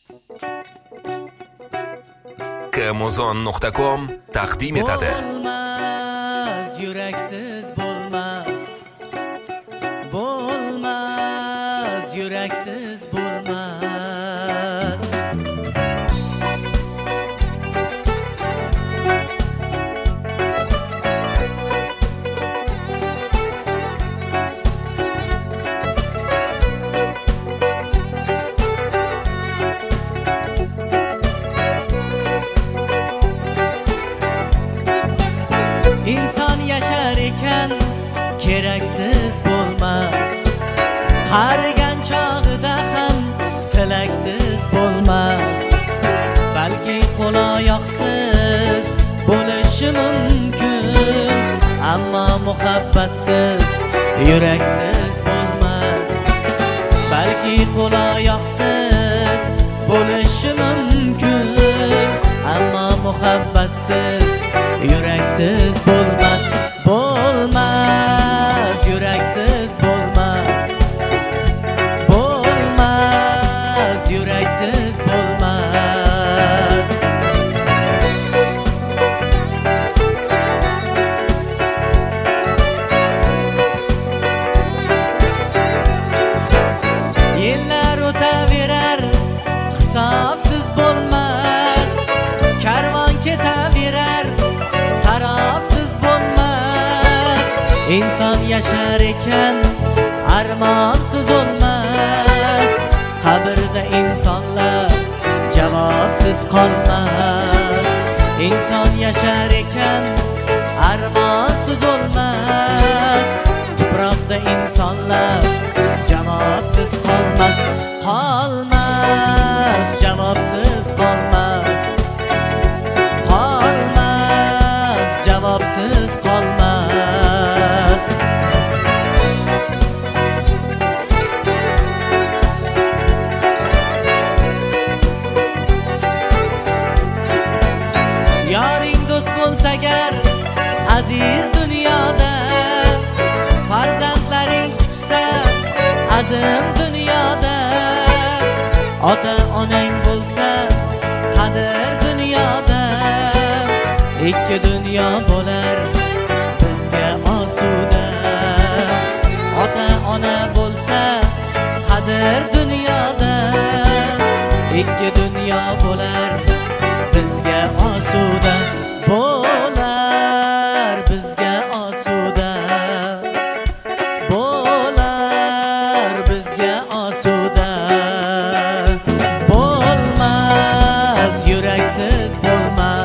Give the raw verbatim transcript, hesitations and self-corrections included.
Kmuzon nuqta com taqdim etadi. Bo'lmas, yuraksiz bo'lmas. Bo'lmas, yuraksiz bo'lmas. İnson yashar ekan keraksiz bo'lmas. Qarigan chog'ida ham tilaksiz bo'lmas. Balki qo'loyoqsiz bo'lishi mumkin, ammo muhabbatsiz yuraksiz bo'lmas. Balki qo'loyoqsiz bo'lishi mumkin, ammo muhabbatsiz yuraksiz bo'lmas. Bo'lmas, yuraksiz bo'lmas. Bo'lmas, yuraksiz bo'lmas. Yillar o'taverar, hisobsiz bo'lmas. Karvon ketaverar, sarobsiz bo'lmas. İnson yashar ekan armonsiz o'lmas. Qabrda insonlar javobsiz qolmas. İnson yashar ekan armonsiz o'lmas. Tuproqda insonlar javobsiz qolmas. Qolmas, javobsiz qolmas. Qolmas, javobsiz qolmas. Yoring do'st bo'lsa agar aziz dunyoda, farzandlaring quchsa azim dunyoda, ota onang bo'lsa qadr dunyoda. Ikki dunyo bo'lar bizga osuda. Ota ona bo'lsa qadr dunyoda. Ikki dunyo bo'lar bizga osuda. Bo'lar bizga osuda. Bo'lar bizga osuda. Bo'lmas, yuraksiz bo'lmas.